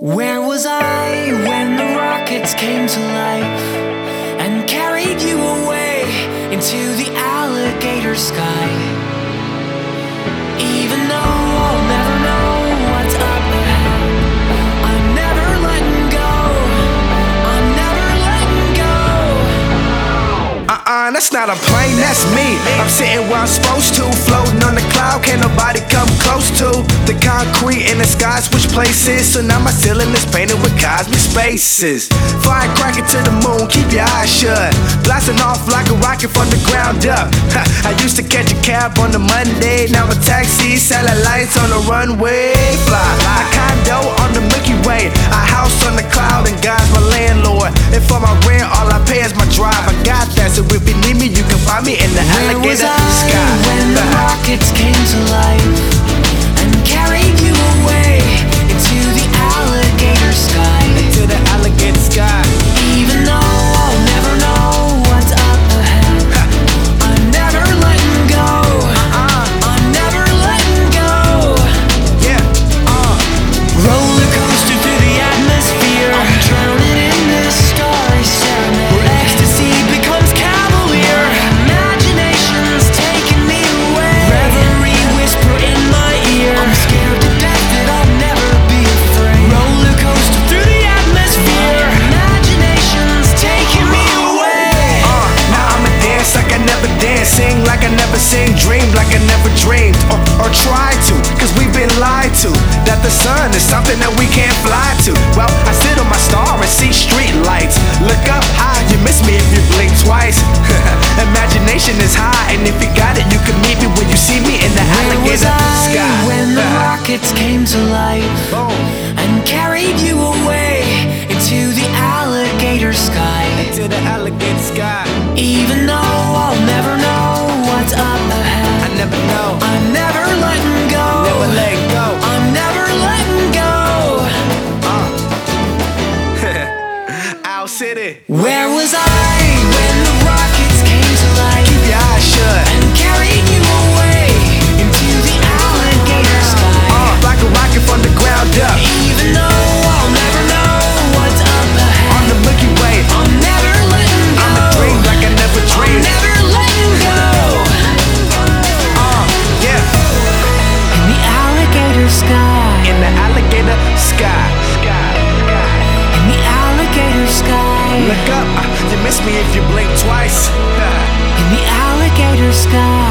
Where was I when the rockets came to life and carried you away into the alligator sky? Even though I'll never know what's up ahead, I'm never letting go, I'm never letting go. That's not a plane, that's me. I'm sitting where I'm supposed to, floating on the cloud, can't nobody come close to the concrete in the sky, switch places. So now my ceiling is painted with cosmic spaces. Firecracker to the moon, keep your eyes shut, blasting off like a rocket from the ground up. I used to catch a cab on the Monday, now a taxi, satellites on the runway. Fly, a condo on the Milky Way, a house on the cloud, and God's my landlord. And for my rent, all I pay is my drive. I got that, so if you need me, you can find me in the alligator sky. When the rockets came to life and carried you away into the alligator sky, into the alligator sky. Even though I'll never know what's up ahead, I'm never letting go, I'm never letting go. Yeah, Roller coaster through the atmosphere, I'm drowning in this starry serenade, where ecstasy becomes cavalier, imagination's taking me away, reverie whisper in my ear, I'm scared to death that I'll never be afraid. Roller coaster through the atmosphere, imagination's taking me away. now I'ma dance like I never danced, sing like I never sang, dream like I never dreamed, or tried to, cause we've been lied to, that the sun is something that we can't fly to. Well, I sit on my star and see street lights, look up high, you miss me if you blink twice. Imagination is high, and if you got it, you can meet me when you see me in the Where was alligator I sky. when the rockets came to life Boom. and carried you away into the alligator sky? To the alligator sky. Even though I'll never know what's up ahead, I never know, I'm never letting go, never let go. I'm never letting go. Owl City. Where was I when the rockets came to life Keep your eyes shut, and carried you away into the alligator sky? like a rocket from the ground up, Even though I'll never know what's up ahead, on the Milky Way. I'm never letting go, I'm a dream like I never I'm dreamed. never letting go. Yeah, In the alligator sky, in the alligator sky. in the alligator sky, Look up, you miss me if you blink twice. in the alligator sky.